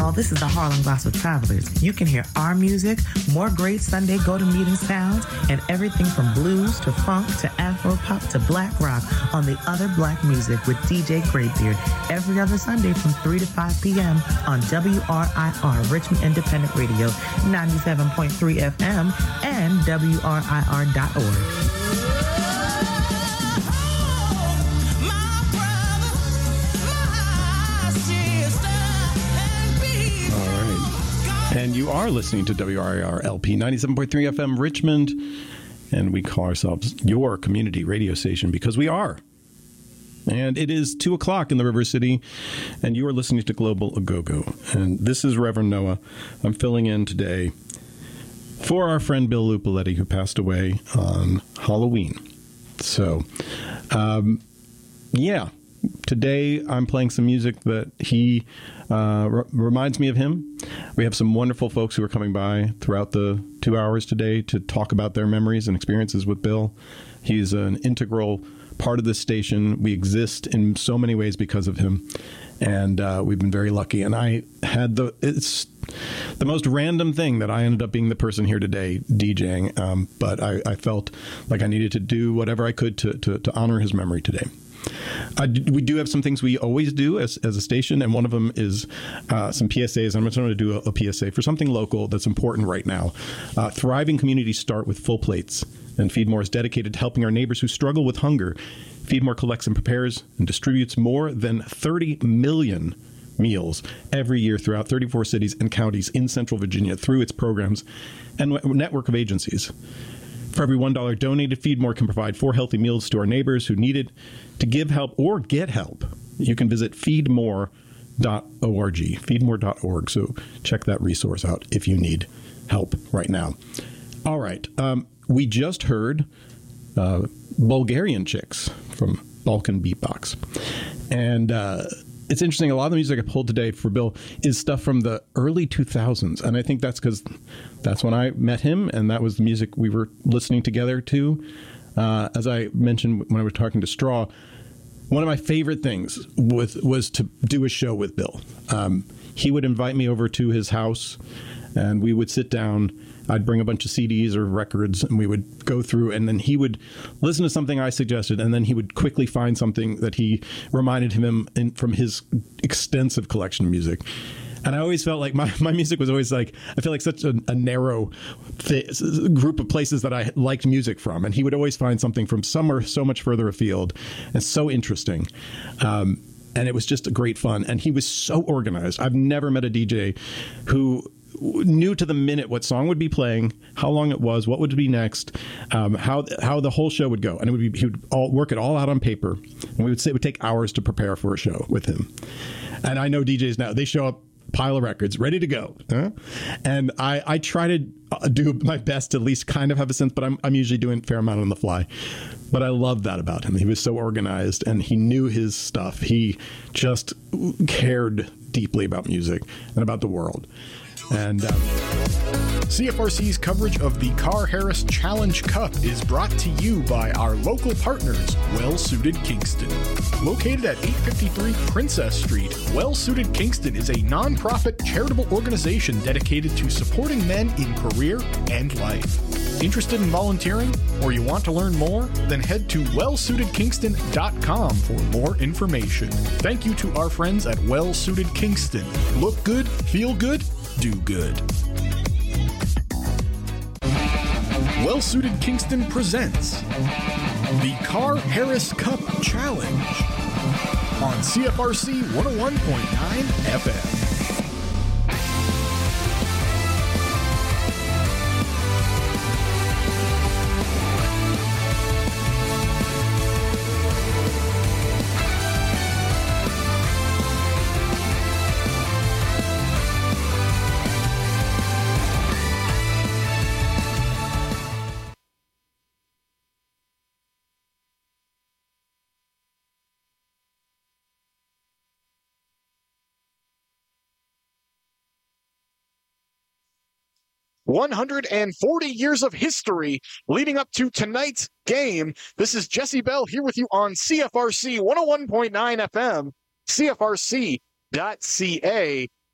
y'all. This is the Harlem Gospel Travelers. You can hear our music, more great Sunday go-to-meeting sounds, and everything from blues to funk to Afro-pop to black rock on the Other Black Music with DJ Graybeard every other Sunday from 3 to 5 p.m. on WRIR, Richmond Independent Radio, 97.3 FM, and WRIR.org. And you are listening to WRIR LP 97.3 FM Richmond, and we call ourselves your community radio station because we are. And it is 2 o'clock in the River City, and you are listening to Global A-Go-Go. And this is Reverend Noah. I'm filling in today for our friend Bill Lupoletti, who passed away on Halloween. So, today I'm playing some music that he reminds me of him. We have some wonderful folks who are coming by throughout the 2 hours today to talk about their memories and experiences with Bill. He's an integral part of this station. We exist in so many ways because of him, and we've been very lucky. And I had it's the most random thing that I ended up being the person here today DJing, but I felt like I needed to do whatever I could to honor his memory today. We do have some things we always do as a station, and one of them is some PSAs. I'm just going to do a PSA for something local that's important right now. Thriving communities start with full plates, and Feedmore is dedicated to helping our neighbors who struggle with hunger. Feedmore collects and prepares and distributes more than 30 million meals every year throughout 34 cities and counties in Central Virginia through its programs and network of agencies. For every $1 donated, Feedmore can provide 4 healthy meals to our neighbors who need it. To give help or get help, you can visit feedmore.org, feedmore.org. So check that resource out if you need help right now. All right. We just heard Bulgarian Chicks from Balkan Beatbox. And it's interesting. A lot of the music I pulled today for Bill is stuff from the early 2000s. And I think that's because that's when I met him, and that was the music we were listening together to. As I mentioned when I was talking to Straw, one of my favorite things was to do a show with Bill. He would invite me over to his house, and we would sit down. I'd bring a bunch of CDs or records, and we would go through, and then he would listen to something I suggested, and then he would quickly find something that he reminded him from his extensive collection of music. And I always felt like my music was always like, I feel like such a narrow group of places that I liked music from. And he would always find something from somewhere so much further afield and so interesting. And it was just great fun. And he was so organized. I've never met a DJ who knew to the minute what song would be playing, how long it was, what would be next, how the whole show would go. And he would work it all out on paper. And it would take hours to prepare for a show with him. And I know DJs now, they show up, pile of records ready to go, and I try to do my best to at least kind of have a sense, but I'm usually doing a fair amount on the fly. But I love that about him. He was so organized, and he knew his stuff. He just cared deeply about music and about the world. And CFRC's coverage of the Carr Harris Challenge Cup is brought to you by our local partners, Well Suited Kingston. Located at 853 Princess Street, Well Suited Kingston is a nonprofit charitable organization dedicated to supporting men in career and life. Interested in volunteering, or you want to learn more? Then head to wellsuitedkingston.com for more information. Thank you to our friends at Well Suited Kingston. Look good, feel good, do good. Well Suited Kingston presents the Carr Harris Cup Challenge on CFRC 101.9 FM. "140 years of history leading up to tonight's game." This is Jesse Bell here with you on CFRC 101.9 FM, CFRC.ca.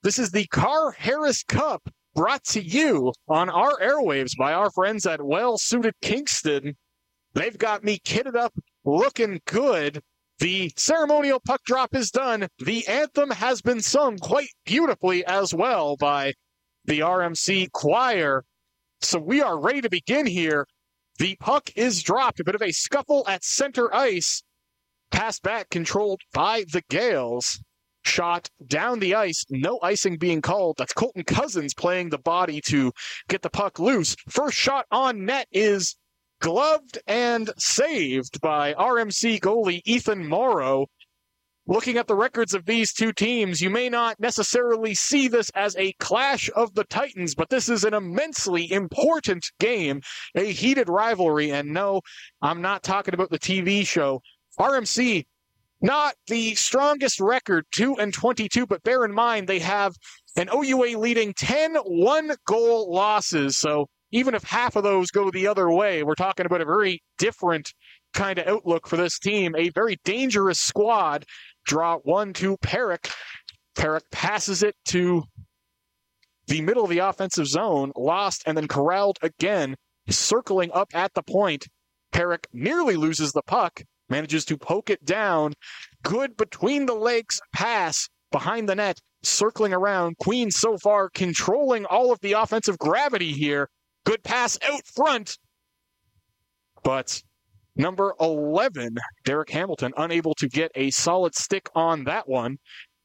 This is the Carr Harris Cup, brought to you on our airwaves by our friends at Well Suited Kingston. They've got me kitted up, looking good. The ceremonial puck drop is done. The anthem has been sung quite beautifully as well by the RMC choir. So we are ready to begin here. The puck is dropped. A bit of a scuffle at center ice. Pass back controlled by the Gales. Shot down the ice. No icing being called. That's Colton Cousins playing the body to get the puck loose. First shot on net is gloved and saved by RMC goalie Ethan Morrow. Looking at the records of these two teams, you may not necessarily see this as a clash of the Titans, but this is an immensely important game, a heated rivalry. And no, I'm not talking about the TV show. RMC, not the strongest record, 2-22, but bear in mind they have an OUA leading 10 one-goal losses. So even if half of those go the other way, we're talking about a very different kind of outlook for this team. A very dangerous squad. Draw 1 to Perrick. Perrick passes it to the middle of the offensive zone. Lost and then corralled again. Circling up at the point. Perrick nearly loses the puck. Manages to poke it down. Good between the legs pass behind the net. Circling around. Queens so far controlling all of the offensive gravity here. Good pass out front. But number 11, Derek Hamilton, unable to get a solid stick on that one.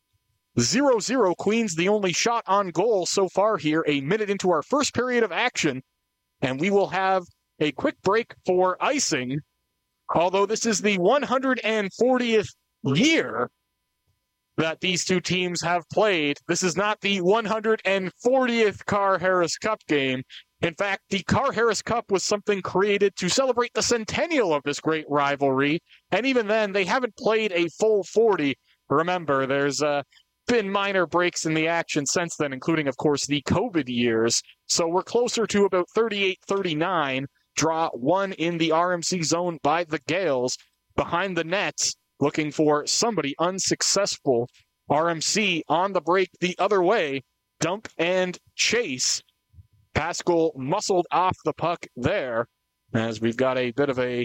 0-0, Queens the only shot on goal so far here, a minute into our first period of action. And we will have a quick break for icing. Although this is the 140th year that these two teams have played, this is not the 140th Carr Harris Cup game. In fact, the Carr Harris Cup was something created to celebrate the centennial of this great rivalry. And even then, they haven't played a full 40. Remember, there's been minor breaks in the action since then, including, of course, the COVID years. So we're closer to about 38-39. Draw 1 in the RMC zone by the Gales. Behind the nets, looking for somebody unsuccessful. RMC on the break the other way. Dump and chase. Pascal muscled off the puck there as we've got a bit of a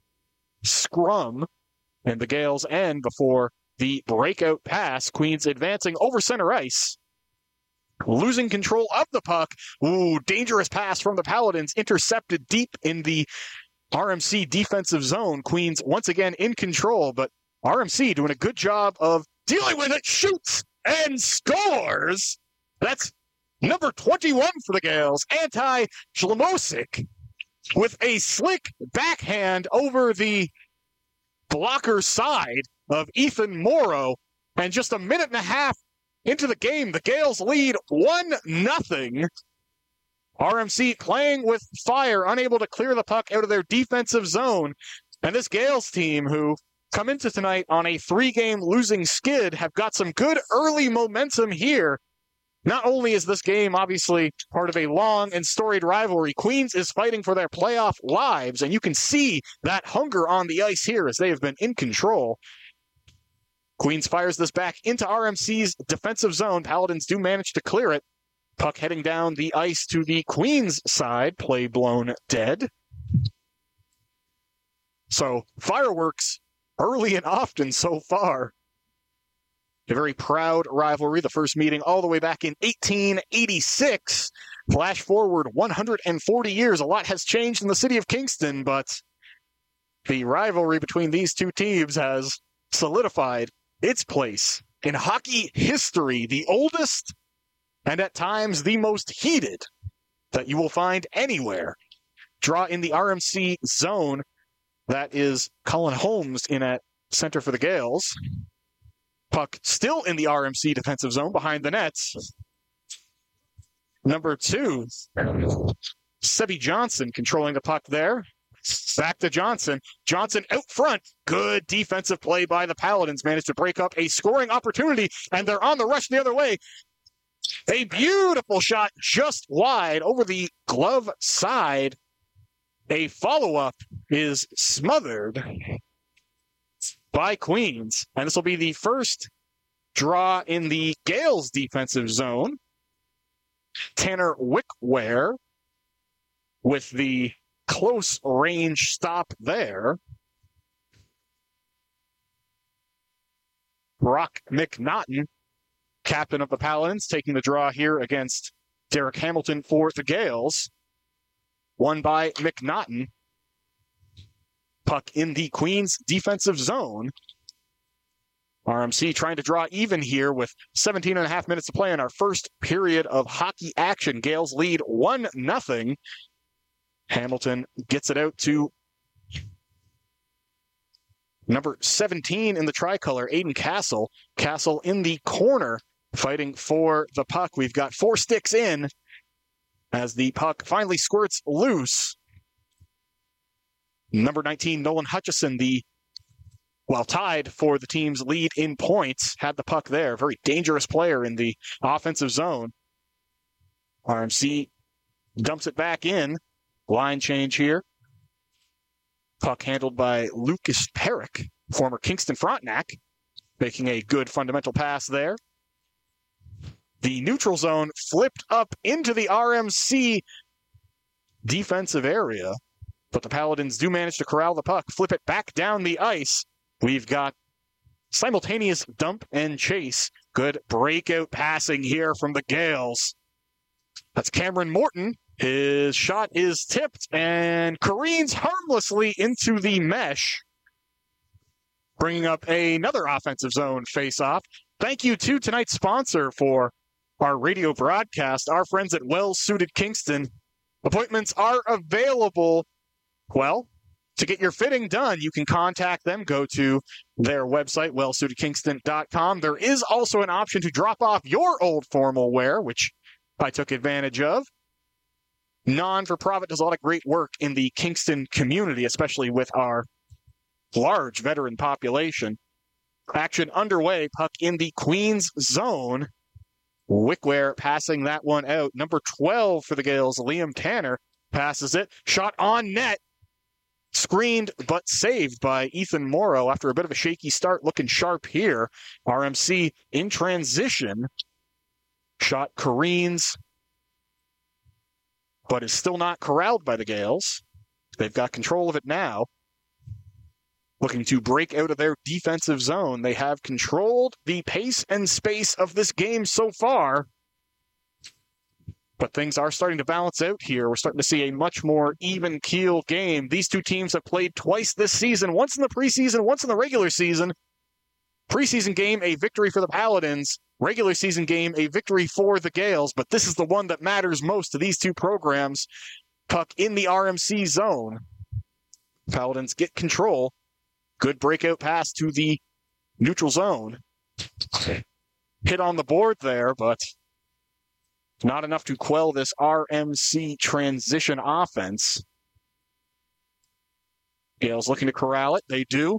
scrum, and the Gales end before the breakout pass. Queens advancing over center ice, losing control of the puck. Ooh, dangerous pass from the Paladins, intercepted deep in the RMC defensive zone. Queens once again in control, but RMC doing a good job of dealing with it. Shoots and scores. That's number 21 for the Gales, Anti Shlomosik, with a slick backhand over the blocker side of Ethan Morrow. And just a minute and a half into the game, the Gales lead 1-0. RMC playing with fire, unable to clear the puck out of their defensive zone. And this Gales team, who come into tonight on a 3-game losing skid, have got some good early momentum here. Not only is this game obviously part of a long and storied rivalry, Queens is fighting for their playoff lives, and you can see that hunger on the ice here as they have been in control. Queens fires this back into RMC's defensive zone. Paladins do manage to clear it. Puck heading down the ice to the Queens side. Play blown dead. So fireworks early and often so far. A very proud rivalry, the first meeting all the way back in 1886. Flash forward 140 years. A lot has changed in the city of Kingston, but the rivalry between these two teams has solidified its place in hockey history, the oldest and at times the most heated that you will find anywhere. Draw in the RMC zone. That is Colin Holmes in at center for the Gales. Puck still in the RMC defensive zone behind the nets. Number 2, Sebby Johnson controlling the puck there. Back to Johnson. Johnson out front. Good defensive play by the Paladins. Managed to break up a scoring opportunity, and they're on the rush the other way. A beautiful shot just wide over the glove side. A follow-up is smothered by Queens. And this will be the first Draw in the Gales defensive zone. Tanner Wickware with the close range stop there. Brock McNaughton, captain of the Paladins, taking the draw here against Derek Hamilton for the Gales. Won by McNaughton. Puck in the Queens defensive zone. RMC trying to draw even here with 17 and a half minutes to play in our first period of hockey action. Gales lead 1-0. Hamilton gets it out to number 17 in the tricolor, Aiden Castle. Castle in the corner fighting for the puck. We've got 4 sticks in as the puck finally squirts loose. Number 19, Nolan Hutchison, tied for the team's lead in points, had the puck there. Very dangerous player in the offensive zone. RMC dumps it back in. Line change here. Puck handled by Lucas Perrick, former Kingston Frontenac, making a good fundamental pass there. The neutral zone flipped up into the RMC defensive area, but the Paladins do manage to corral the puck, flip it back down the ice. We've got simultaneous dump and chase. Good breakout passing here from the Gales. That's Cameron Morton. His shot is tipped and careens harmlessly into the mesh, bringing up another offensive zone face-off. Thank you to tonight's sponsor for our radio broadcast, our friends at Well Suited Kingston. Appointments are available. Well, to get your fitting done, you can contact them. Go to their website, wellsuitedkingston.com. There is also an option to drop off your old formal wear, which I took advantage of. Non-for-profit does a lot of great work in the Kingston community, especially with our large veteran population. Action underway, puck in the Queens zone. Wickware passing that one out. Number 12 for the Gales, Liam Tanner, passes it. Shot on net. Screened but saved by Ethan Morrow after a bit of a shaky start, looking sharp here. RMC in transition. Shot careens, but is still not corralled by the Gales. They've got control of it now. Looking to break out of their defensive zone. They have controlled the pace and space of this game so far, but things are starting to balance out here. We're starting to see a much more even-keeled game. These two teams have played twice this season, once in the preseason, once in the regular season. Preseason game, a victory for the Paladins. Regular season game, a victory for the Gales, but this is the one that matters most to these two programs. Puck in the RMC zone. Paladins get control. Good breakout pass to the neutral zone. Hit on the board there, but not enough to quell this RMC transition offense. Gales looking to corral it. They do.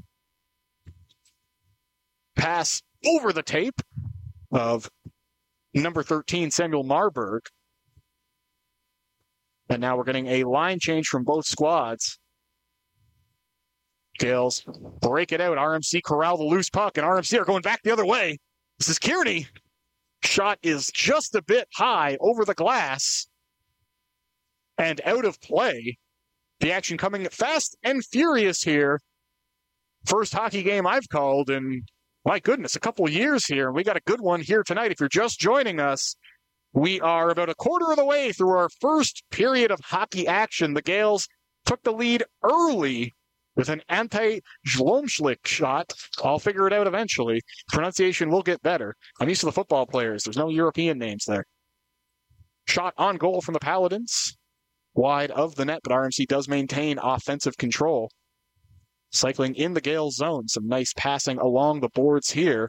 Pass over the tape of number 13, Samuel Marburg. And now we're getting a line change from both squads. Gales break it out. RMC corral the loose puck, and RMC are going back the other way. This is Kearney. Shot is just a bit high over the glass and out of play. The action coming fast and furious here. First hockey game I've called in, my goodness, a couple years here. We got a good one here tonight. If you're just joining us, we are about a quarter of the way through our first period of hockey action. The Gales took the lead early with an Ante Zlomschlik shot. I'll figure it out eventually. Pronunciation will get better. I'm used to the football players. There's no European names there. Shot on goal from the Paladins. Wide of the net, but RMC does maintain offensive control. Cycling in the Gales zone. Some nice passing along the boards here.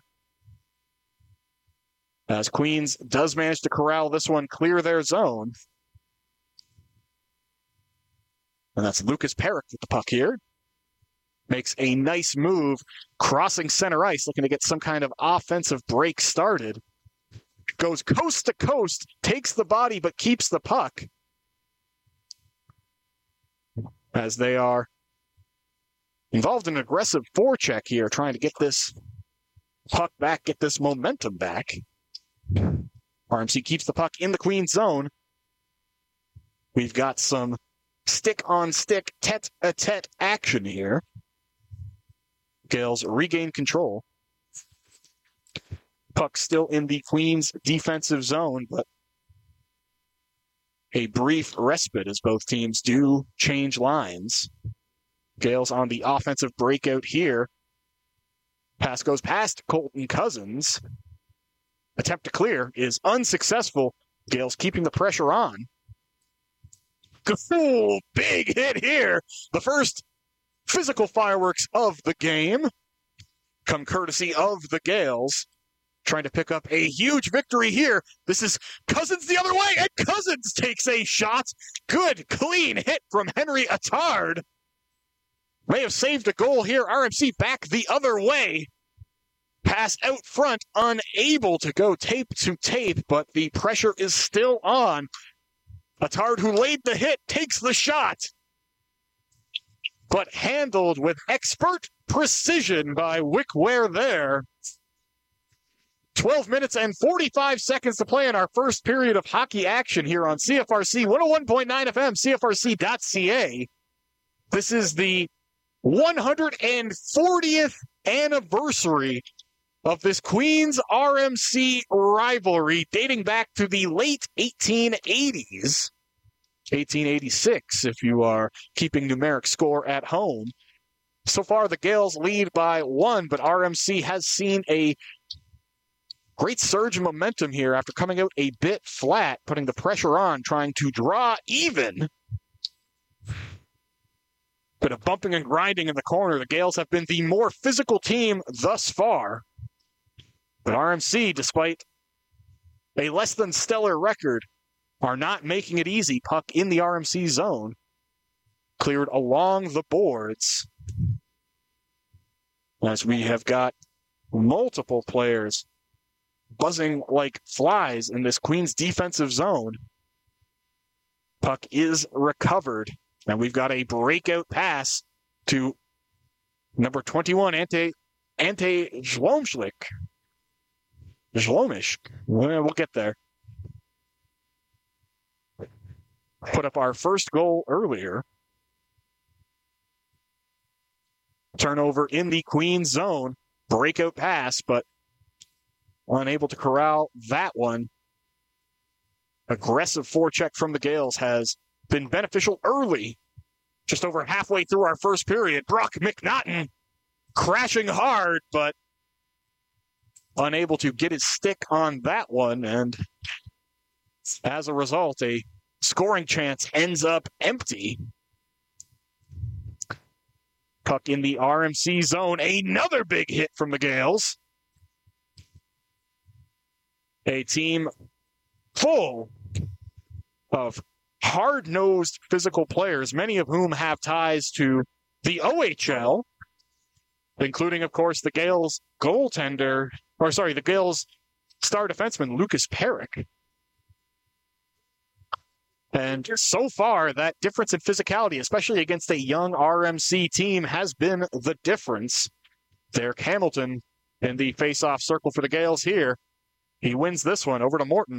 As Queens does manage to corral this one, clear their zone. And that's Lucas Perrick with the puck here. Makes a nice move, crossing center ice, looking to get some kind of offensive break started. Goes coast to coast, takes the body, but keeps the puck. As they are involved in an aggressive forecheck here, trying to get this puck back, get this momentum back. RMC keeps the puck in the Queens zone. We've got some stick-on-stick, tete-a-tete action here. Gales regain control. Puck still in the Queens defensive zone, but a brief respite as both teams do change lines. Gales on the offensive breakout here. Pass goes past Colton Cousins. Attempt to clear is unsuccessful. Gales keeping the pressure on. Cool, big hit here. The first physical fireworks of the game come courtesy of the Gales. Trying to pick up a huge victory here. This is Cousins the other way, and Cousins takes a shot. Good, clean hit from Henry Attard. May have saved a goal here. RMC back the other way. Pass out front, unable to go tape to tape, but the pressure is still on. Attard, who laid the hit, takes the shot, but handled with expert precision by Wick Ware there. 12 minutes and 45 seconds to play in our first period of hockey action here on CFRC 101.9 FM, CFRC.ca. This is the 140th anniversary of this Queens RMC rivalry dating back to the late 1880s. 1886, if you are keeping numeric score at home. So far, the Gales lead by 1, but RMC has seen a great surge of momentum here after coming out a bit flat, putting the pressure on, trying to draw even. Bit of bumping and grinding in the corner. The Gales have been the more physical team thus far. But RMC, despite a less than stellar record, are not making it easy. Puck in the RMC zone. Cleared along the boards. As we have got multiple players buzzing like flies in this Queens defensive zone. Puck is recovered. And we've got a breakout pass to number 21, Ante Zlomishk. We'll get there. Put up our first goal earlier. Turnover in the Queens zone. Breakout pass, but unable to corral that one. Aggressive forecheck from the Gales has been beneficial early. Just over halfway through our first period. Brock McNaughton crashing hard, but unable to get his stick on that one. And as a result, a scoring chance ends up empty. Puck in the RMC zone. Another big hit from the Gales. A team full of hard-nosed physical players, many of whom have ties to the OHL, including, of course, the Gales the Gales star defenseman, Lucas Perrick. And so far, that difference in physicality, especially against a young RMC team, has been the difference. Derek Hamilton in the face-off circle for the Gales here. He wins this one over to Morton.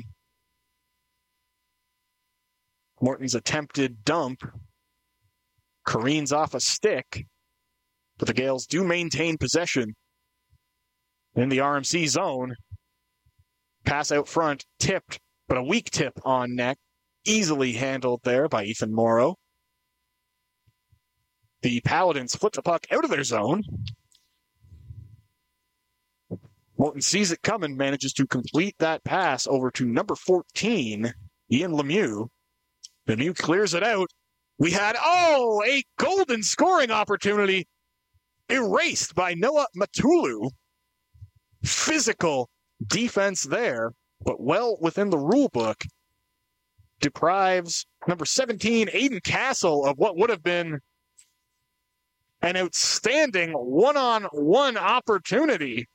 Morton's attempted dump careens off a stick, but the Gales do maintain possession in the RMC zone. Pass out front, tipped, but a weak tip on net. Easily handled there by Ethan Morrow. The Paladins flip the puck out of their zone. Morton sees it coming, manages to complete that pass over to number 14, Ian Lemieux. Lemieux clears it out. We had, a golden scoring opportunity erased by Noah Matulu. Physical defense there, but well within the rule book. Deprives number 17, Aiden Castle, of what would have been an outstanding one-on-one opportunity.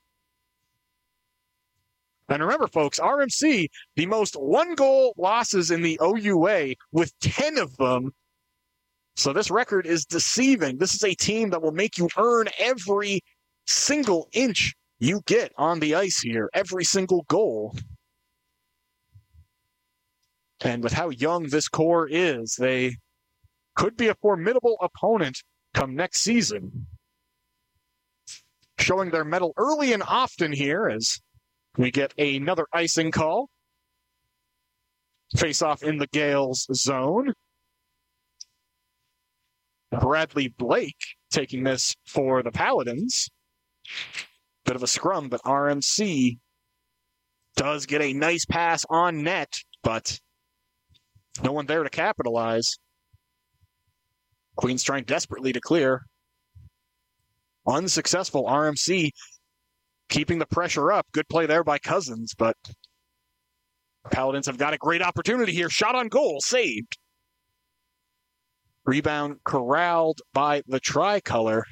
And remember, folks, RMC, the most one-goal losses in the OUA with 10 of them. So this record is deceiving. This is a team that will make you earn every single inch you get on the ice here, every single goal. And with how young this core is, they could be a formidable opponent come next season. Showing their mettle early and often here as we get another icing call. Face-off in the Gales zone. Bradley Blake taking this for the Paladins. Bit of a scrum, but RMC does get a nice pass on net, but no one there to capitalize. Queens trying desperately to clear. Unsuccessful. RMC keeping the pressure up. Good play there by Cousins, but Paladins have got a great opportunity here. Shot on goal, saved. Rebound corralled by the Tricolor.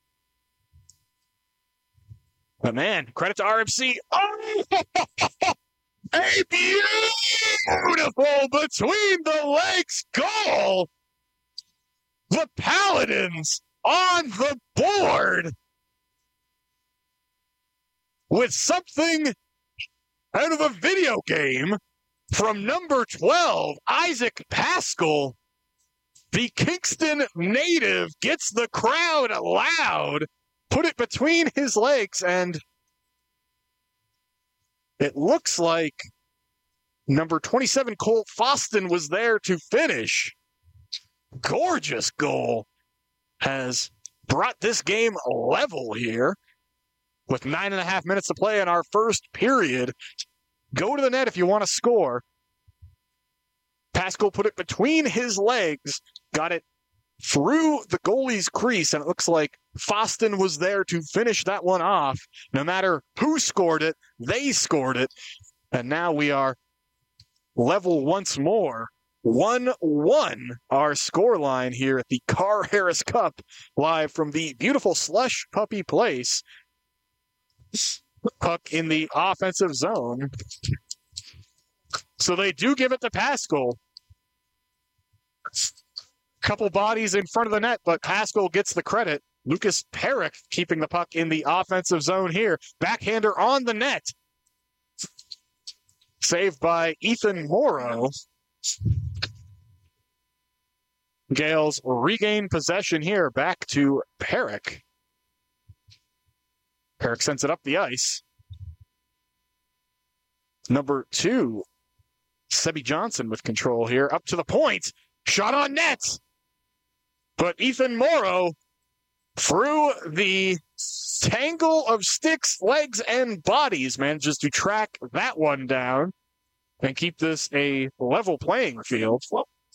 But man, credit to RMC. Oh! A beautiful between the legs goal. The Paladins on the board with something out of a video game from number 12, Isaac Pascal. The Kingston native gets the crowd loud, put it between his legs, and it looks like number 27, Colt Foston, was there to finish. Gorgeous goal has brought this game level here with 9.5 minutes to play in our first period. Go to the net if you want to score. Pascal put it between his legs, got it through the goalie's crease, and it looks like Foston was there to finish that one off. No matter who scored it, they scored it. And now we are level once more. 1-1 our scoreline here at the Carr Harris Cup, live from the beautiful Slush Puppy Place. Puck in the offensive zone. So they do give it to Pascal. Couple bodies in front of the net, but Pascal gets the credit. Lucas Perrick keeping the puck in the offensive zone here. Backhander on the net. Saved by Ethan Morrow. Gales regain possession here, back to Perrick. Perrick sends it up the ice. Number 2, Sebi Johnson with control here, up to the point. Shot on net! But Ethan Morrow, through the tangle of sticks, legs, and bodies, manages to track that one down and keep this a level playing field.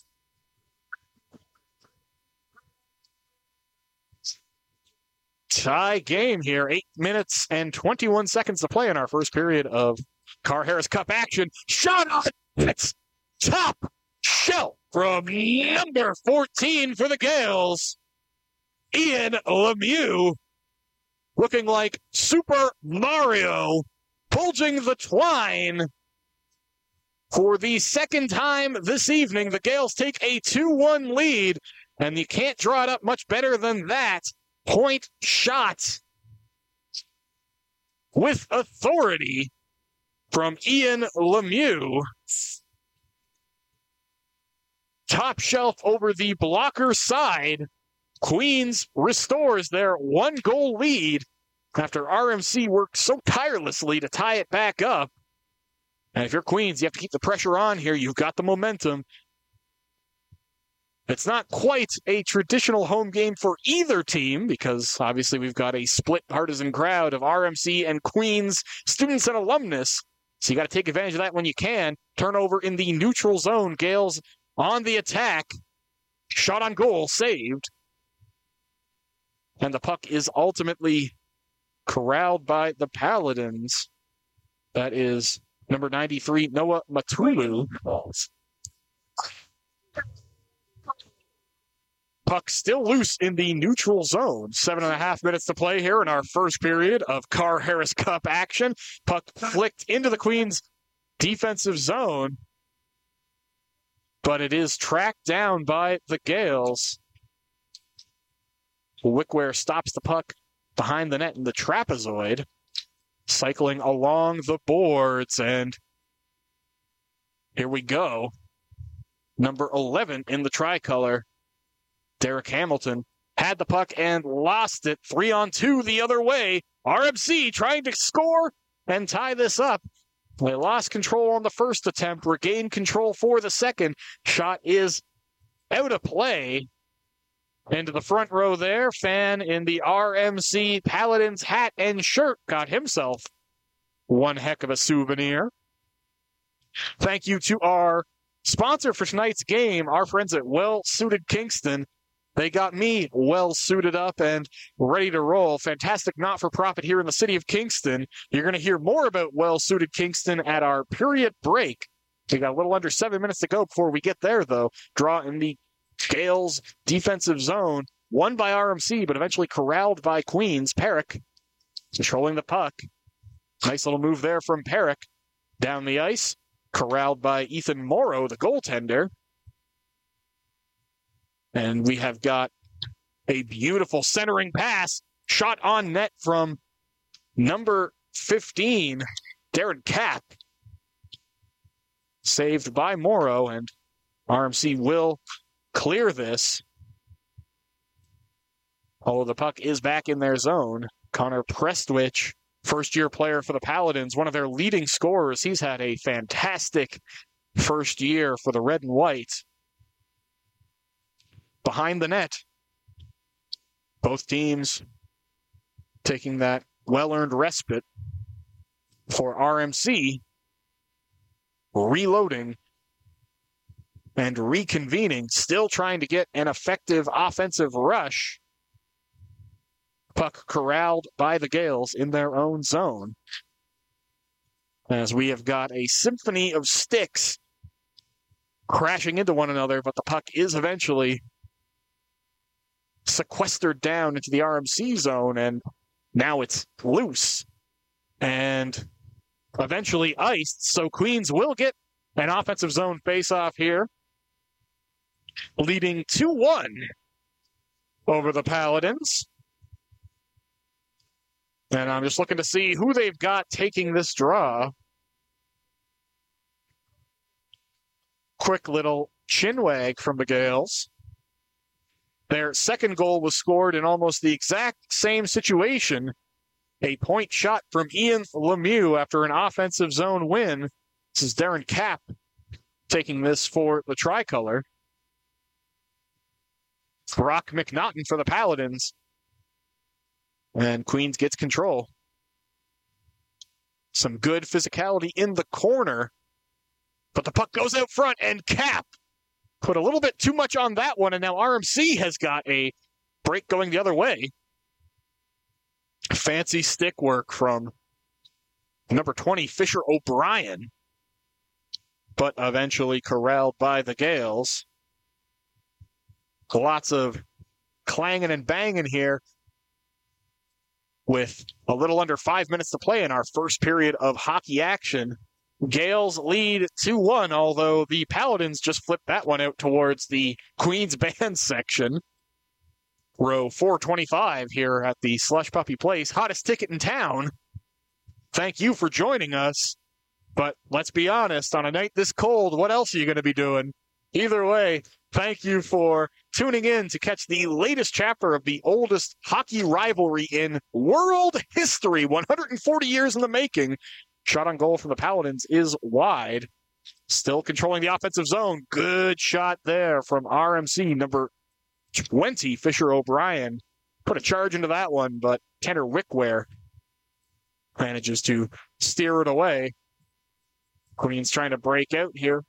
Tie game here. 8 minutes and 21 seconds to play in our first period of Carr Harris Cup action. Shot on it! Top shelf from number 14 for the Gales. Ian Lemieux, looking like Super Mario, pulling the twine. For the second time this evening, the Gales take a 2-1 lead, and you can't draw it up much better than that. Point shot with authority from Ian Lemieux. Top shelf over the blocker side. Queens restores their 1-goal lead after RMC worked so tirelessly to tie it back up. And if you're Queens, you have to keep the pressure on here. You've got the momentum. It's not quite a traditional home game for either team because obviously we've got a split partisan crowd of RMC and Queens students and alumnus. So you got to take advantage of that when you can. Turnover in the neutral zone. Gales on the attack. Shot on goal, saved. And the puck is ultimately corralled by the Paladins. That is number 93, Noah Matulu. Puck still loose in the neutral zone. 7.5 minutes to play here in our first period of Carr Harris Cup action. Puck flicked into the Queens defensive zone. But it is tracked down by the Gales. Wickware stops the puck behind the net in the trapezoid. cycling along the boards, and here we go. Number 11 in the tricolor, Derek Hamilton, had the puck and lost it. 3-on-2 the other way. RMC trying to score and tie this up. They lost control on the first attempt, regained control for the second. Shot is out of play. Into the front row there, fan in the RMC Paladins hat and shirt got himself one heck of a souvenir. Thank you to our sponsor for tonight's game, our friends at Well Suited Kingston. They got me well suited up and ready to roll. Fantastic not-for-profit here in the city of Kingston. You're going to hear more about Well Suited Kingston at our period break. We got a little under 7 minutes to go before we get there, though. Draw in the Gales defensive zone, won by RMC, but eventually corralled by Queens. Perrick controlling the puck. Nice little move there from Perrick. Down the ice, corralled by Ethan Morrow, the goaltender. And we have got a beautiful centering pass, shot on net from number 15, Darren Kapp. Saved by Morrow, and RMC will clear this. Oh, the puck is back in their zone. Connor Prestwich, first-year player for the Paladins, one of their leading scorers. He's had a fantastic first year for the Red and White. Behind the net, both teams taking that well-earned respite. For RMC, reloading and reconvening, still trying to get an effective offensive rush. Puck corralled by the Gales in their own zone. As we have got a symphony of sticks crashing into one another, but the puck is eventually sequestered down into the RMC zone, and now it's loose and eventually iced, so Queens will get an offensive zone face-off here, leading 2-1 over the Paladins. And I'm just looking to see who they've got taking this draw. Quick little chin wag from the Gales. Their second goal was scored in almost the exact same situation. A point shot from Ian Lemieux after an offensive zone win. This is Darren Kapp taking this for the tricolor. Brock McNaughton for the Paladins. And Queens gets control. Some good physicality in the corner. But the puck goes out front, and Kapp put a little bit too much on that one, and now RMC has got a break going the other way. Fancy stick work from number 20, Fisher O'Brien, but eventually corralled by the Gales. Lots of clanging and banging here with a little under 5 minutes to play in our first period of hockey action. Gales lead 2-1, although the Paladins just flipped that one out towards the Queens band section. Row 425 here at the Slush Puppy Place. Hottest ticket in town. Thank you for joining us. But let's be honest, on a night this cold, what else are you going to be doing? Either way, thank you for tuning in to catch the latest chapter of the oldest hockey rivalry in world history. 140 years in the making. Shot on goal from the Paladins is wide. Still controlling the offensive zone. Good shot there from RMC, number 20, Fisher O'Brien. Put a charge into that one, but Tanner Wickware manages to steer it away. Queens trying to break out here.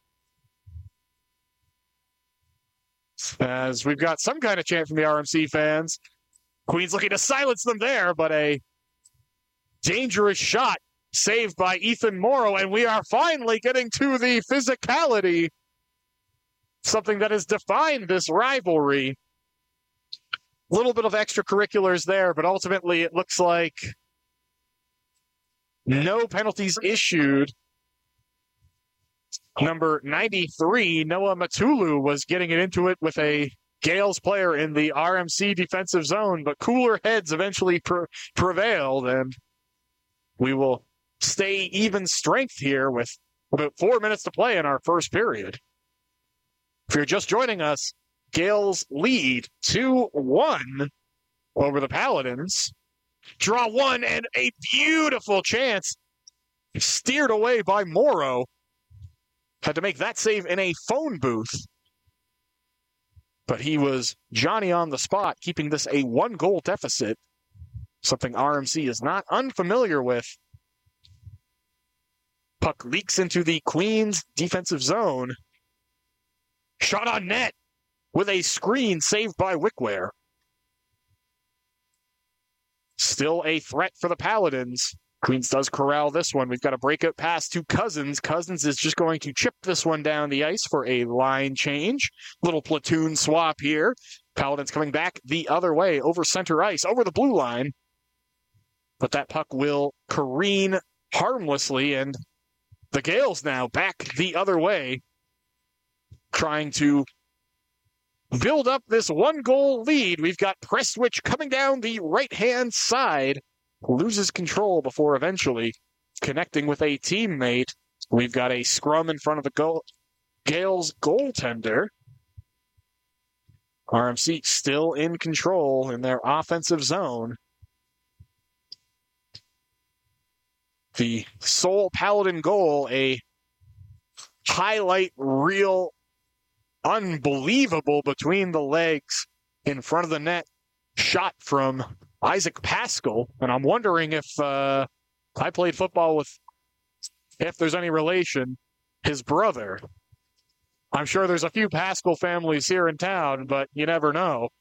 As we've got some kind of chant from the RMC fans. Queens looking to silence them there, but a dangerous shot saved by Ethan Morrow, and we are finally getting to the physicality, something that has defined this rivalry. A little bit of extracurriculars there, but ultimately it looks like no penalties issued. Number 93, Noah Matulu, was getting it into it with a Gales player in the RMC defensive zone, but cooler heads eventually prevailed, and we will stay even strength here with about 4 minutes to play in our first period. If you're just joining us, Gales lead 2-1 over the Paladins. Draw one and a beautiful chance. Steered away by Morrow. Had to make that save in a phone booth. But he was Johnny on the spot, keeping this a 1-goal deficit. Something RMC is not unfamiliar with. Puck leaks into the Queens defensive zone. Shot on net with a screen saved by Wickware. Still a threat for the Paladins. Queens does corral this one. We've got a breakout pass to Cousins. Cousins is just going to chip this one down the ice for a line change. Little platoon swap here. Paladins coming back the other way over center ice, over the blue line. But that puck will careen harmlessly, and the Gales now back the other way, trying to build up this 1-goal lead. We've got Prestwich coming down the right-hand side. Loses control before eventually connecting with a teammate. We've got a scrum in front of the Gales goaltender. RMC still in control in their offensive zone. The sole Paladin goal, a highlight reel, unbelievable between the legs in front of the net shot from Isaac Pascal, and I'm wondering if I played football with, if there's any relation, his brother. I'm sure there's a few Pascal families here in town, but you never know.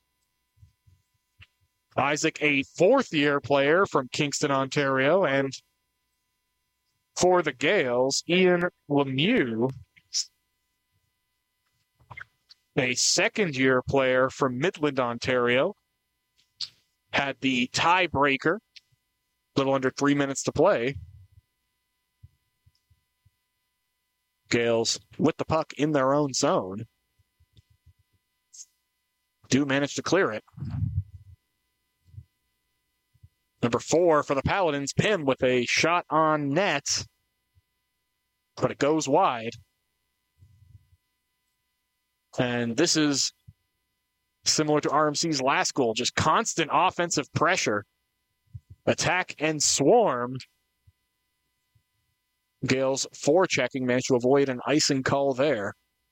Isaac, a fourth-year player from Kingston, Ontario, and for the Gales, Ian Lemieux, a second-year player from Midland, Ontario, had the tiebreaker, a little under 3 minutes to play. Gales with the puck in their own zone. Do manage to clear it. Number 4 for the Paladins, Pym with a shot on net, but it goes wide. And this is similar to RMC's last goal, just constant offensive pressure. Attack and swarm. Gales forechecking, managed to avoid an icing call there.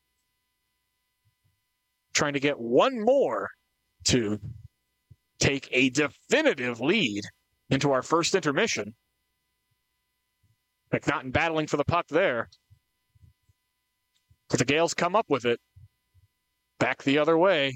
Trying to get one more to take a definitive lead into our first intermission. McNaughton battling for the puck there. But the Gales come up with it. Back the other way.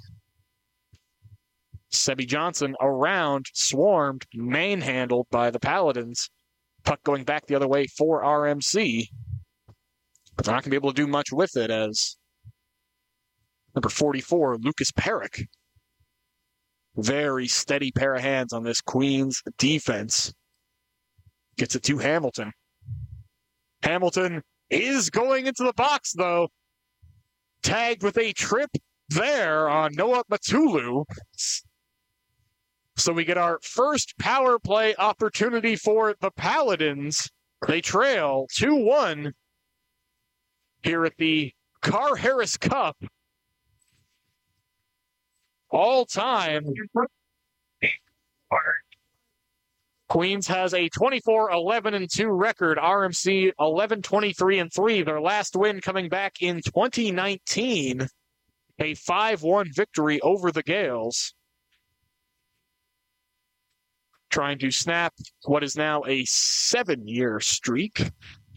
Sebi Johnson around, swarmed, manhandled by the Paladins. Puck going back the other way for RMC. But they're not going to be able to do much with it as number 44, Lucas Perrick. Very steady pair of hands on this Queens defense. Gets it to Hamilton. Hamilton is going into the box, though. Tagged with a trip there on Noah Matulu. So we get our first power play opportunity for the Paladins. They trail 2-1 here at the Carr Harris Cup. All time, Queens has a 24-11-2 record. RMC 11-23-3. Their last win coming back in 2019. A 5-1 victory over the Gales. Trying to snap what is now a 7-year streak.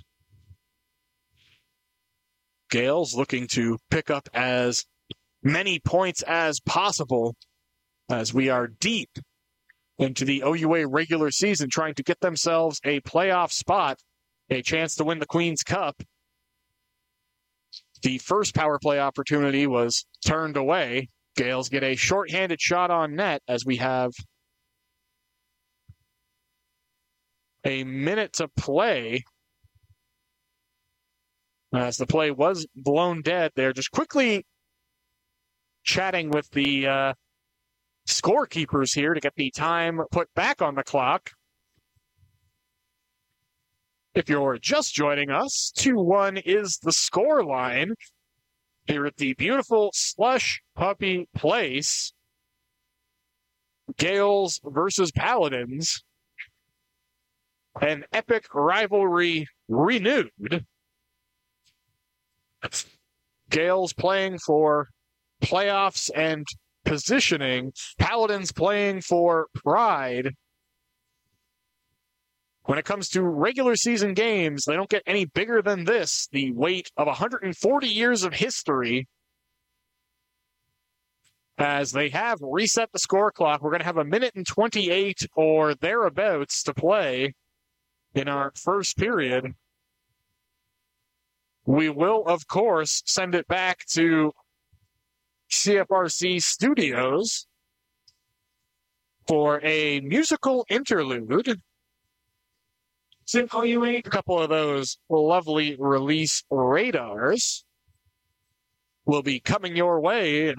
Gales looking to pick up as many points as possible as we are deep into the OUA regular season, trying to get themselves a playoff spot, a chance to win the Queen's Cup. The first power play opportunity was turned away. Gales get a shorthanded shot on net as we have a minute to play. As the play was blown dead there, just quickly chatting with the scorekeepers here to get the time put back on the clock. If you're just joining us, 2-1 is the score line here at the beautiful Slush Puppy Place. Gales versus Paladins. An epic rivalry renewed. Gales playing for playoffs and positioning. Paladins playing for pride. When it comes to regular season games, they don't get any bigger than this. The weight of 140 years of history. As they have reset the score clock, we're going to have 1:28 or thereabouts to play in our first period. We will, of course, send it back to CFRC Studios for a musical interlude. A couple of those lovely release radars will be coming your way.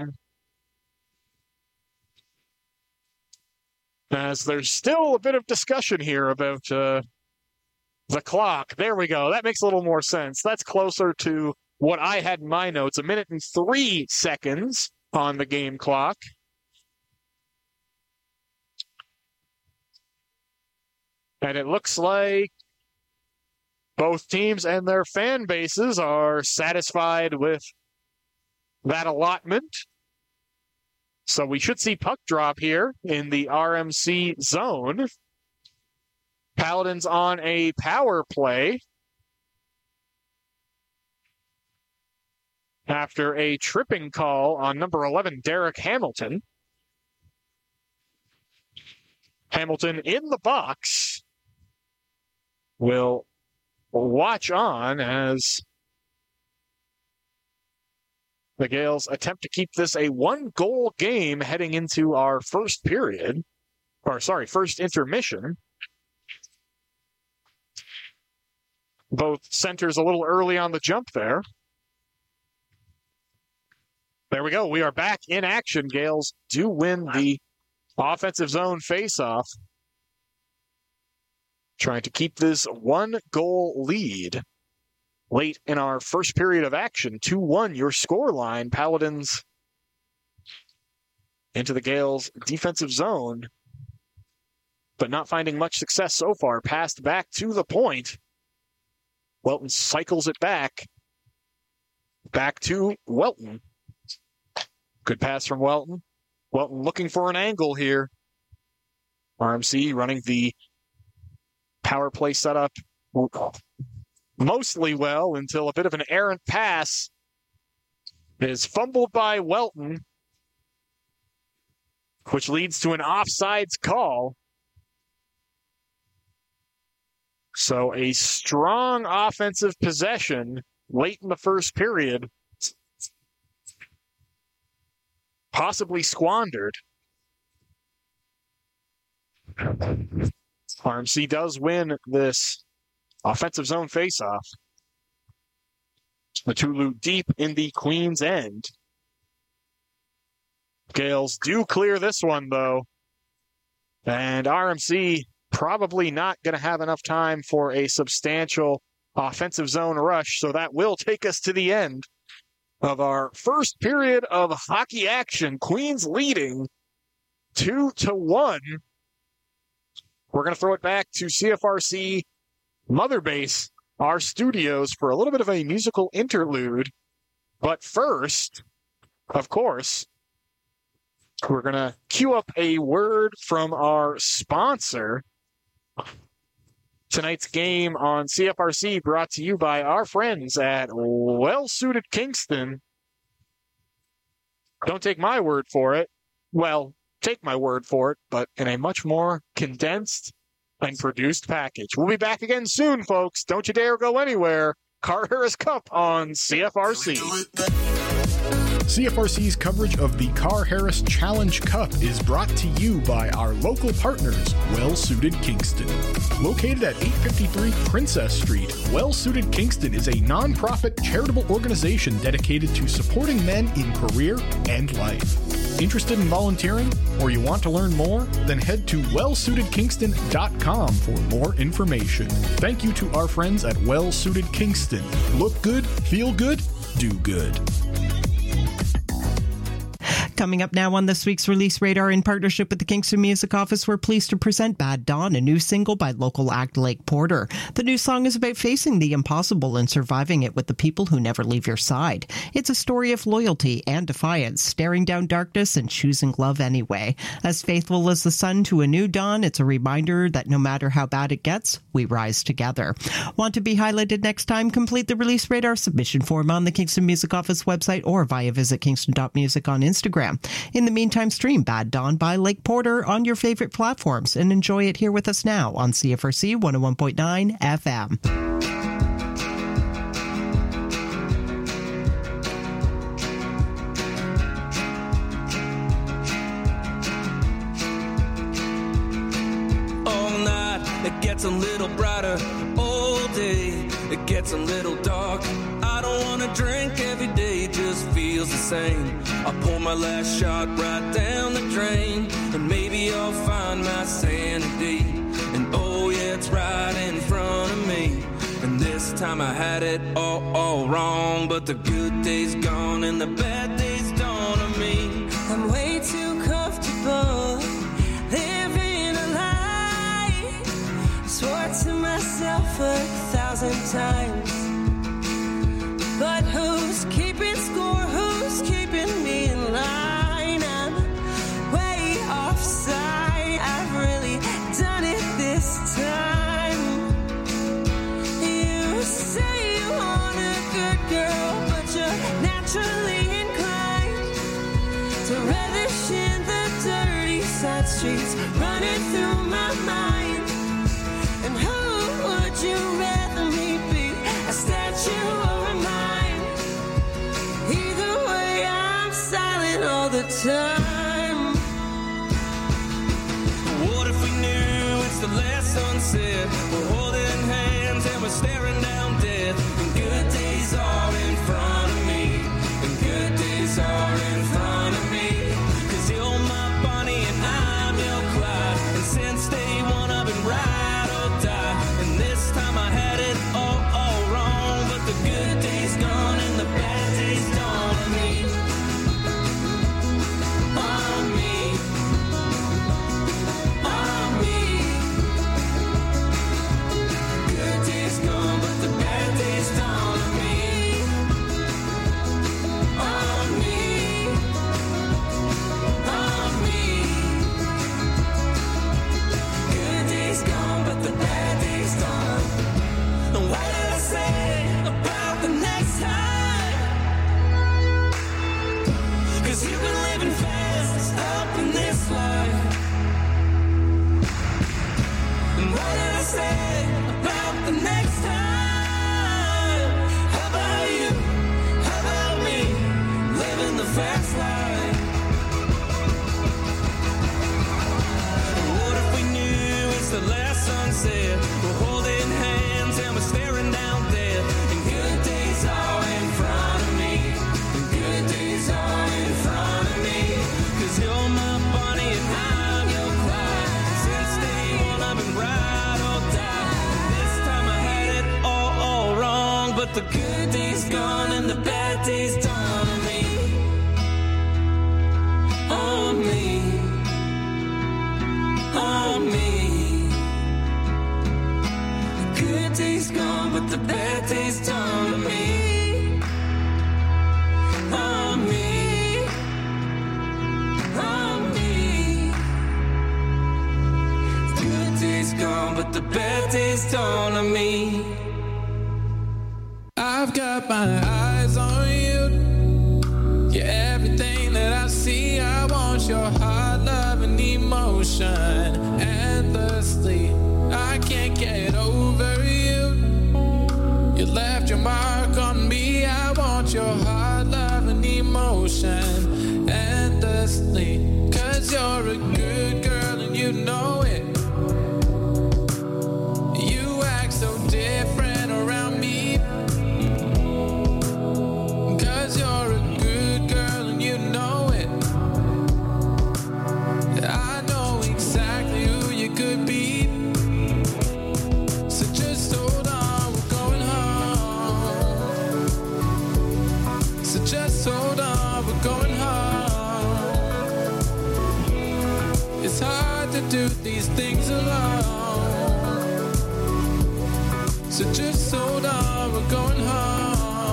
As there's still a bit of discussion here about the clock. There we go. That makes a little more sense. That's closer to what I had in my notes. 1:03 on the game clock. And it looks like both teams and their fan bases are satisfied with that allotment. So we should see puck drop here in the RMC zone. Paladins on a power play after a tripping call on number 11, Derek Hamilton. Hamilton in the box will watch on as the Gales attempt to keep this a one-goal game heading into our first period. First intermission. Both centers a little early on the jump there. There we go. We are back in action. Gales do win the offensive zone faceoff. Trying to keep this one-goal lead late in our first period of action. 2-1, your score line. Paladins into the Gales' defensive zone, but not finding much success so far. Passed back to the point. Welton cycles it back. Back to Welton. Good pass from Welton. Welton looking for an angle here. RMC running the power play setup mostly well until a bit of an errant pass is fumbled by Welton, which leads to an offsides call. So a strong offensive possession late in the first period, possibly squandered. RMC does win this offensive zone faceoff. Matulu deep in the Queen's end. Gales do clear this one, though. And RMC probably not going to have enough time for a substantial offensive zone rush, so that will take us to the end of our first period of hockey action. Queens leading 2-1. We're going to throw it back to CFRC Mother Base, our studios, for a little bit of a musical interlude. But first, of course, we're going to cue up a word from our sponsor. Tonight's game on CFRC brought to you by our friends at Well Suited Kingston. Don't take my word for it. Well, take my word for it, but in a much more condensed and produced package. We'll be back again soon, folks. Don't you dare go anywhere. Carl Harris Cup on CFRC. CFRC's coverage of the Carl Harris Challenge Cup is brought to you by our local partners, Well Suited Kingston. Located at 853 Princess Street, Well Suited Kingston is a non-profit charitable organization dedicated to supporting men in career and life. Interested in volunteering? Or you want to learn more? Then head to wellsuitedkingston.com for more information. Thank you to our friends at Well Suited Kingston. Look good, feel good, do good. Coming up now on this week's Release Radar, in partnership with the Kingston Music Office, we're pleased to present Bad Dawn, a new single by local act Lake Porter. The new song is about facing the impossible and surviving it with the people who never leave your side. It's a story of loyalty and defiance, staring down darkness and choosing love anyway. As faithful as the sun to a new dawn, it's a reminder that no matter how bad it gets, we rise together. Want to be highlighted next time? Complete the Release Radar submission form on the Kingston Music Office website or via visit kingston.music on Instagram. In the meantime, stream Bad Dawn by Lake Porter on your favorite platforms and enjoy it here with us now on CFRC 101.9 FM. It gets a little brighter all day. It gets a little dark. I don't wanna drink every day, just feels the same. I pour my last shot right down the drain, and maybe I'll find my sanity. And oh yeah, it's right in front of me. And this time I had it all wrong, but the good days gone and the bad days dawn on me. I'm way too comfortable living a lie. Swore to myself 1,000 times, but who's keeping score? Who's keeping me in line? I'm way offside. I've really done it this time. You say you want a good girl, but you're naturally inclined to relish in the dirty side streets running through my mind. And who would you rather me be, a statue or a mime? Either way, I'm silent all the time. What if we knew it's the last sunset? We're holding hands and we're staring down death. And good days are in front of me. And good days are in front of me. 'Cause you're my Bonnie and I'm your Clyde. And since day one I've been right. And this time I had it all wrong, but the good days gone and the bad days dawn on me. On me. On me. Good days gone, but the bad days dawn on me. On me. On me. Good days gone, but the bad days gone. And what did I say about the next time? 'Cause you've been living fast up in this life. And what did I say about the next time? How about you? How about me? Living the fast life. What if we knew it's the last sunset? We're holding hands and we're staring down death. And good days are in front of me. And good days are in front of me. 'Cause you're my Bonnie and I'm your Clyde. Since day one I've been ride or die. This time I had it all wrong, but the good days gone and the bad days dawn on me. On me. On me. Good days gone, but the bad days dawn on me. On me. On me. Good days gone, but the bad days dawn on me. I've got my eyes on you. You're everything that I see. I want your heart, love, and emotion endlessly. I can't get over you. You left your mark on me. I want your heart, love, and emotion endlessly. 'Cause you're a good girl and you know it. You act so different around me. 'Cause you're a good girl and you know it. It's hard to do these things alone. So just hold on, we're going home.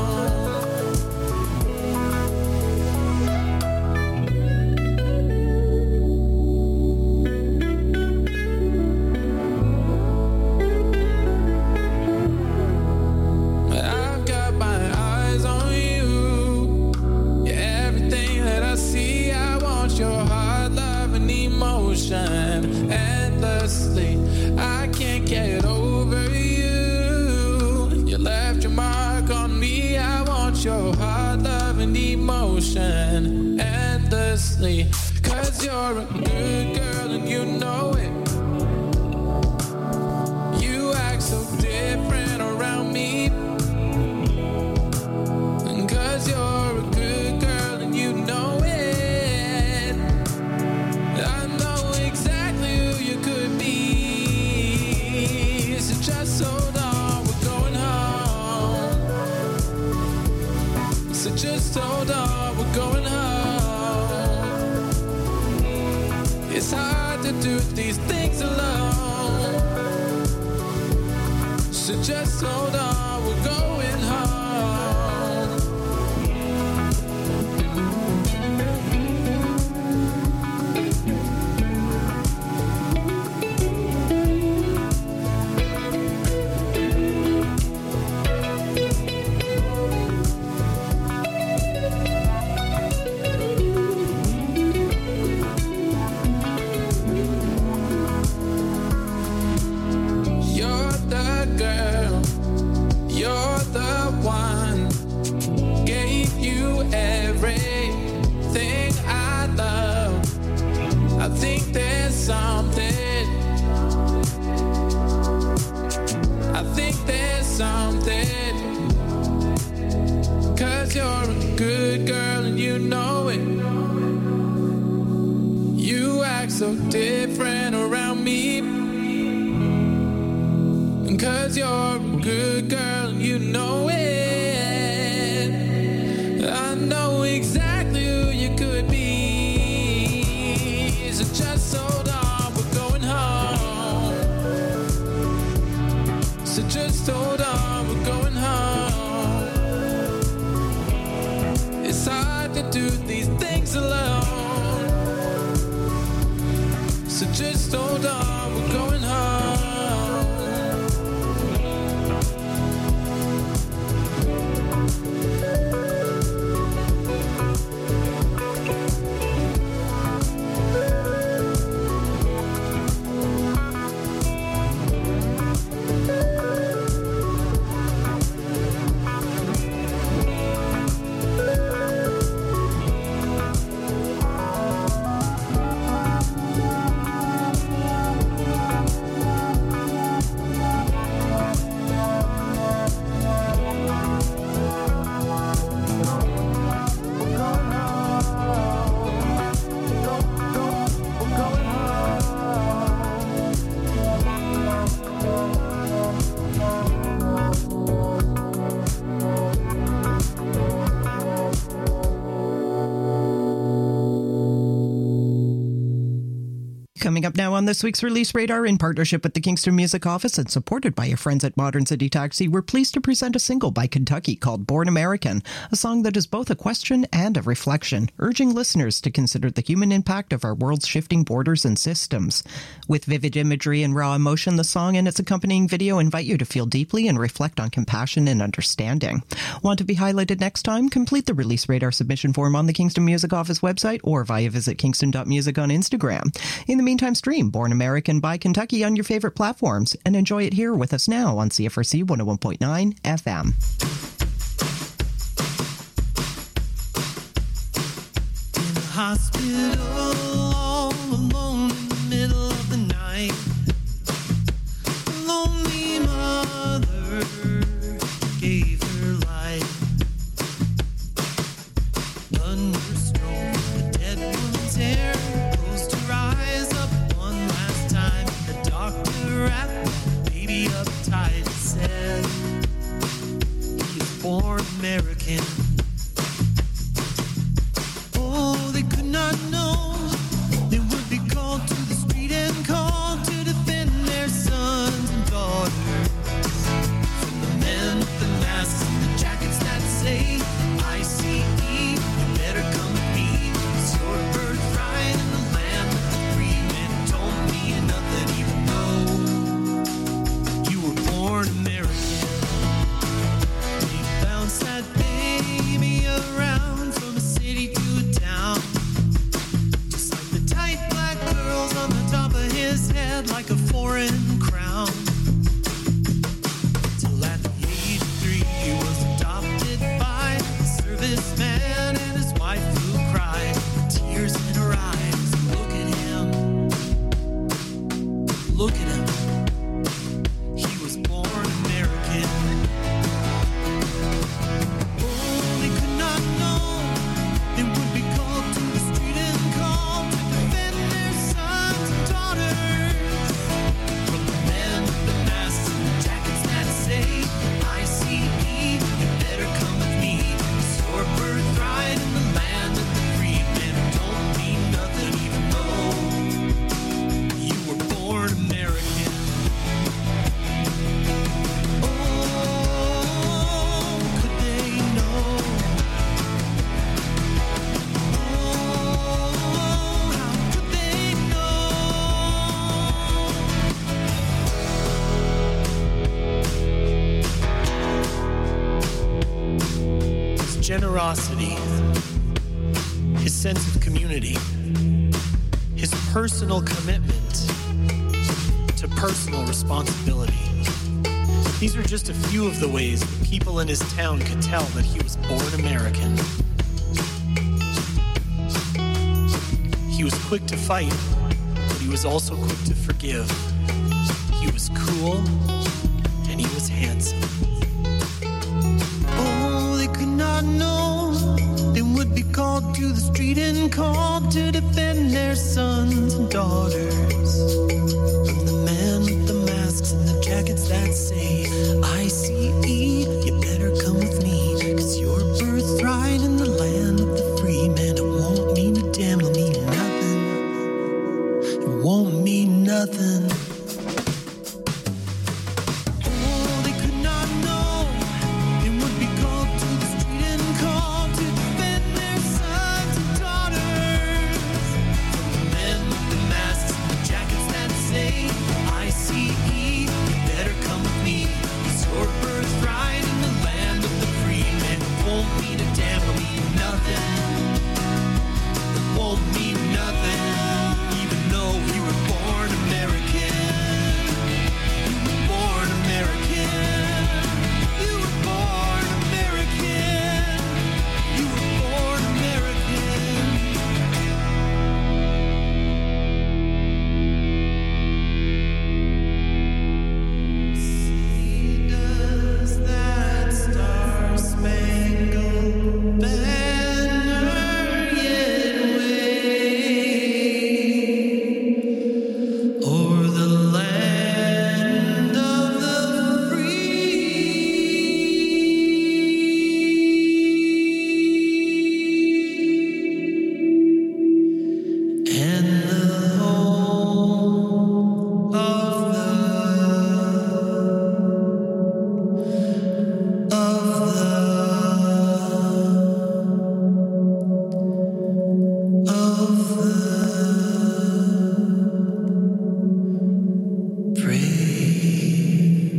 I've got my eyes on you. Yeah, everything that I see, I want your heart, love, and emotion endlessly. I can't get over you. You left your mark on me. I want your heart, love, and emotion endlessly. 'Cause you're a good girl and you know it. You act so different around me. And 'cause you're a good girl and you know it. I know exactly who you could be. So just hold on, we're going home. So just hold on, we're going home. It's hard to do these things alone. So just hold on, we're going home. You're the girl, you're the one. Gave you everything I love. I think there's something. I think there's something. 'Cause you're a good girl and you know it. You act so different around me. And 'cause you're a good girl and you know it. I know exactly who you could be. So just hold on, we're going home. So just hold on, we're going home. It's hard to do these things alone. So just hold on, we're going home. Coming up now on this week's Release Radar, in partnership with the Kingston Music Office and supported by your friends at Modern City Taxi, we're pleased to present a single by Kentucky called Born American, a song that is both a question and a reflection, urging listeners to consider the human impact of our world's shifting borders and systems. With vivid imagery and raw emotion, the song and its accompanying video invite you to feel deeply and reflect on compassion and understanding. Want to be highlighted next time? Complete the Release Radar submission form on the Kingston Music Office website or via visit kingston.music on Instagram. In the meantime, stream Born American by Kentucky on your favorite platforms and enjoy it here with us now on CFRC 101.9 FM. In a hospital, all alone in the middle of the night, a lonely mother gave her life. A nurse stroked the dead woman's hair, closed her eyes up one last time. The doctor wrapped the baby up tight and said, he was born American. Oh, they could not know they would be called to the look at him. He was born American. Oh, they could not know they would be called to the street and called to defend their sons and daughters from the men with the masks and the jackets that say, ICE, you better come with me. It's your birthright in the land of the free. Men who don't mean nothing even though you were born American. Oh, could they know? Oh, how could they know? His generosity, his sense of community, his personal commitment to personal responsibility. These are just a few of the ways that people in his town could tell that he was born American. He was quick to fight, but he was also quick to forgive. He was cool, and he was handsome. Oh, they could not know they would be called to the street and called to defend their sons and daughters from the men with the masks and the jackets that say, ICE, you better come with me, 'cause your birthright in the land of the free. Man, it won't mean a damn, it'll mean nothing. It won't mean nothing. Oh, they could not know they would be called to the street and called to defend their sons and daughters from the men with the masks and the jackets that say, ICE, you better come with me. It's your birthright in the land of the free. Man, it won't mean a damn, it'll mean nothing. It won't mean nothing, even though you were born American. You were born American. You were born American. You were born American. See, does that star-spangled banner yet wave o'er the land of the free and the home of the brave.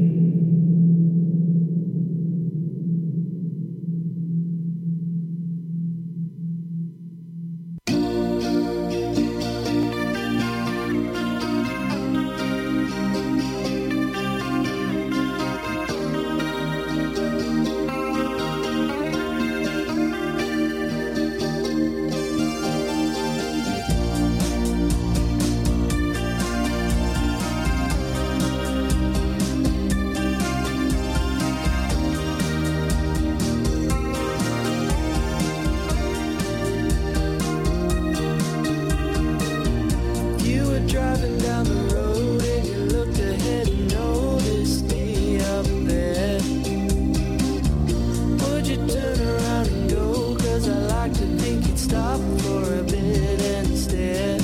You were driving down the road and you looked ahead and noticed me up there. Would you turn around and go? 'Cause I like to think you'd stop for a bit and stare.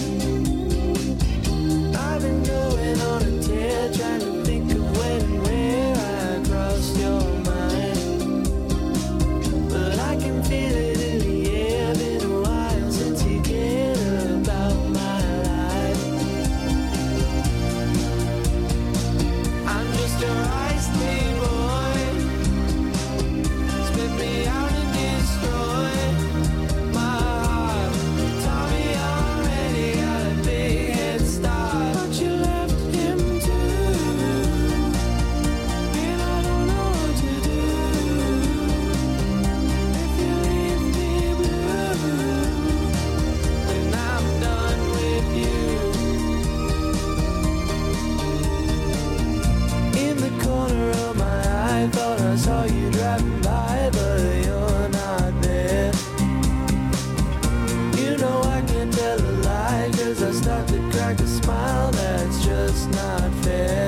I've been going on a tear trying to think of when and where I crossed your mind. But I can feel it in the air. Been a while since you cared about my life. start to crack a smile that's just not fair.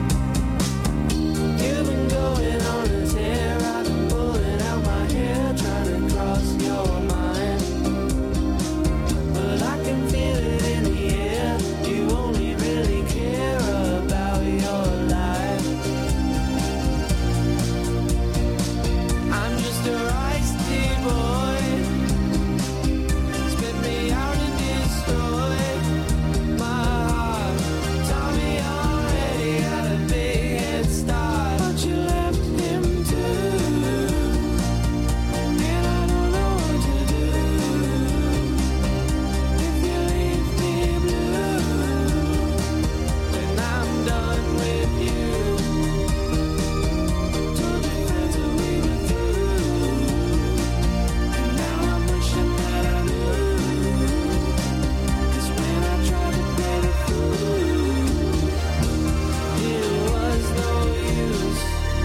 You've been going on a tear, I've been pulling out my hair, trying to cross your mind. But I can feel it in the air, you only really care about your life. I'm just a iced tea boy. Spit me out and destroy my heart. Tell me already had a big head start, but you left him too. And I don't know what to do if you leave me blue. Then I'm done with you. Told your friends that we were through, and now I'm wishing that I knew. 'Cause when I tried to play the fool, it was no use.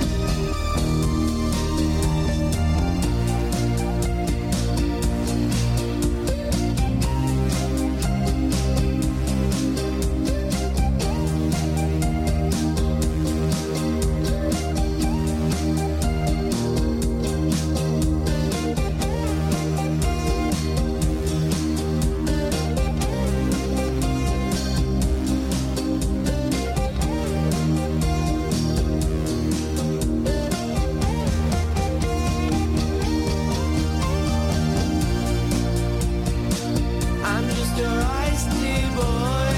I'm just your iced tea boy.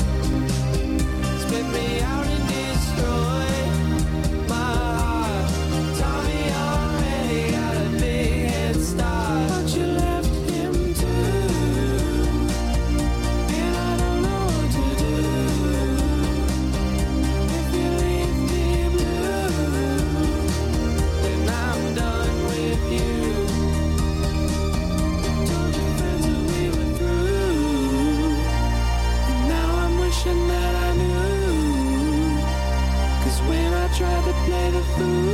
Spit me out and destroy my heart. Tommy already got a big head start, but you left him too. And I don't know what to do if you leave me blue. Then I'm done with you. Told your friends that we were through, and now I'm wishing that I knew. 'Cause when I tried to play the fool,